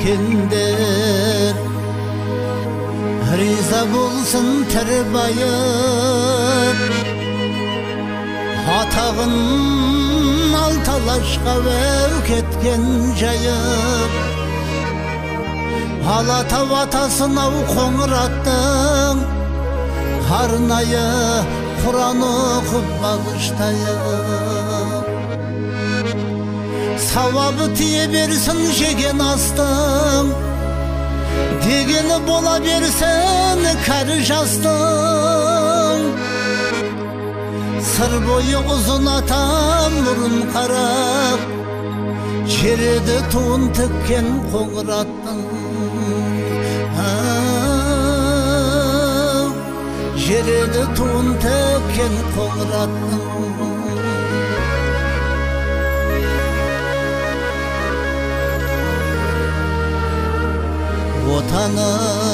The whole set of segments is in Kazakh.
жеткендер риза болсын тірі байып атағын алталашқа өу кеткен жайып Алатау атасын ау Қоңыраттың арнайы Құран оқып бағыштайық сауабы тие берсін жеген астың дегені бола берсін кәрі жастың сыр бойы ұзын атам мұрын қарап жереді туын тіккен Қоңыраттың жереді туын тіккен Қоңыраттың отаны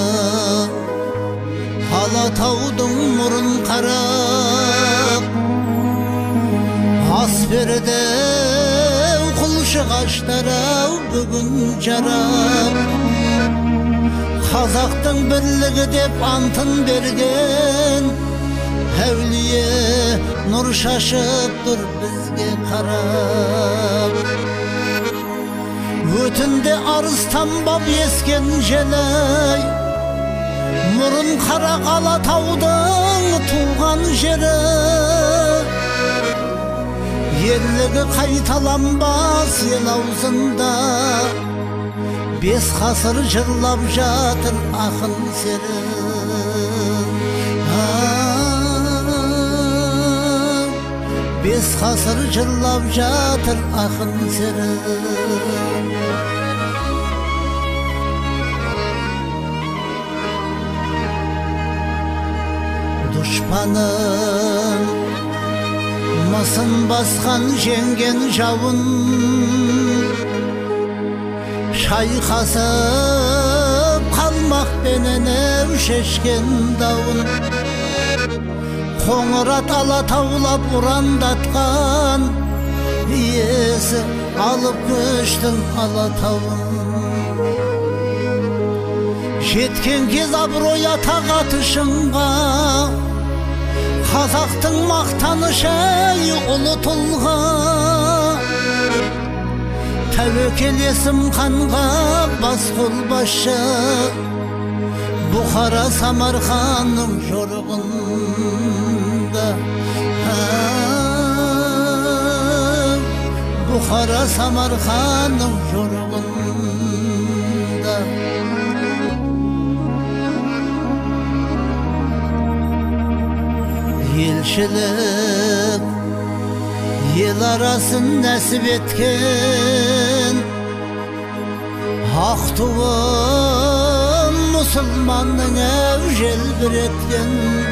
Алатаудың мұрын қарап ас берді құлшығаштар-ау бүгін жарап қазақтың бірлігі деп антын берген әулие нұр шашып тұр бізге қарап өтінде арыстанбап ескен желай мұрын қара Алатаудың туған жері ерлігі қайталанбас ел аузында бес ғасыр жырлап жатыр ақын сері бес ғасыр жырлап жатыр ақын сері дұшпаным мысын басқан жеңген жауын шайқасып қалмақпенен шешкен дауын Қоңырат Алатаулап ұрандатқан иесі алып көштің Алатауын жеткен кез абырой атақ атышыңға қазақтың мақтанышы ұлы тұлға тәуекел есім ханға бас қолбасшы Бұхара Самарханның жорығында Бұхара Самарханның жорығында елшілік ел арасын нәсіп еткен ақ туым мұсылманның желбіреткен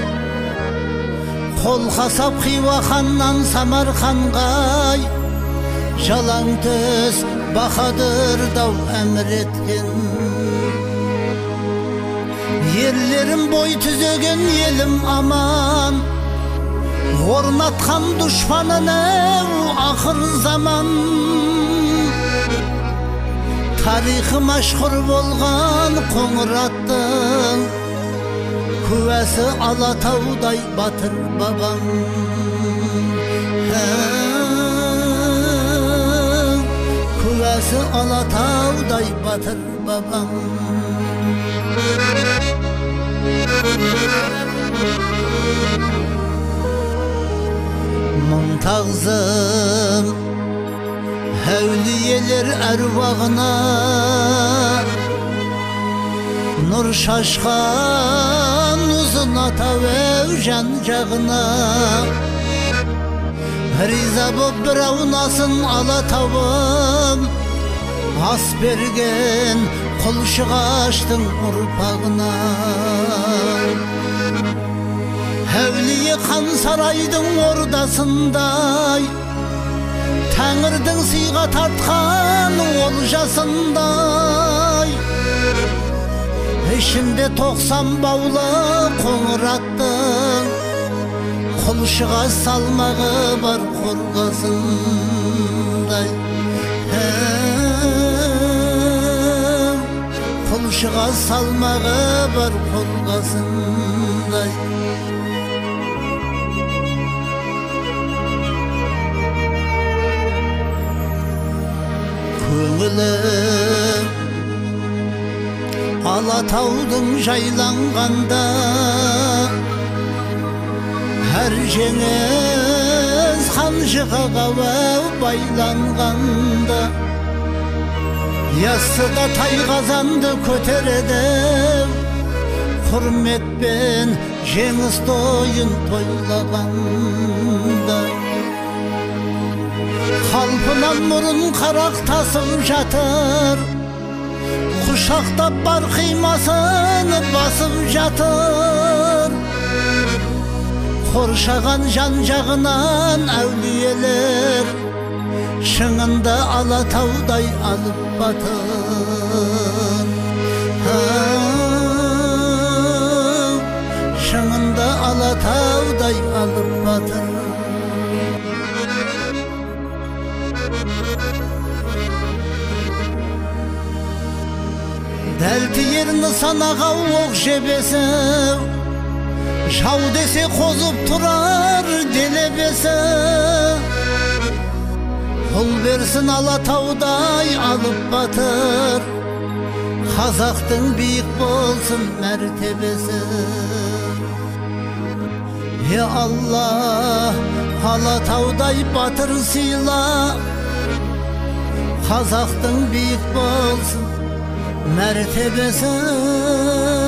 қол қасап Хиуа ханнан Самарханға жалаң төс баһадүр дау әмір еткен ерлерім бой түзеген елім аман орнатқан дұшпанын ақыр заман тарихы мәшһүр болған Қоңыраттың куәсі Алатаудай батыр бабам куәсі Алатаудай батыр бабам мың тағзым әулиелер әруағына нұр шашқан ұзын атау жан жағына риза боп бір аунасын Алатауым ас берген құлшығаштың ұрпағына әулие хан сарайдың ордасындай тәңірдің сыйға тартқан олжасындай ішінде 90 баулы Қоңыраттың құлшыға салмағы бар қорғасындай қылышыға салмағы бар қорғасындай. Көңілім Алатаудың жайланғанда, әр жеңіс қанжыға қауау байланғанда, яссыда тайқазанды көтереді, құрметпен жеңіс тойын тойлағанда. Қалпынан мұрын қарақ тасып жатыр, құшақтап бар қимасын басып жатыр. Қоршаған жан жағынан әулиелер, шыңында Алатаудай алып батыр. Шыңында Алатаудай алып батыр. Дәл тиер нысанаға оқ жебесі, жау десе қозып тұрар делебесі. Қол берсін Алатаудай алып батыр, қазақтың биік болсын мәртебесі. Алла, Алатаудай батыр сыйла, қазақтың биік болсын мәртебесі.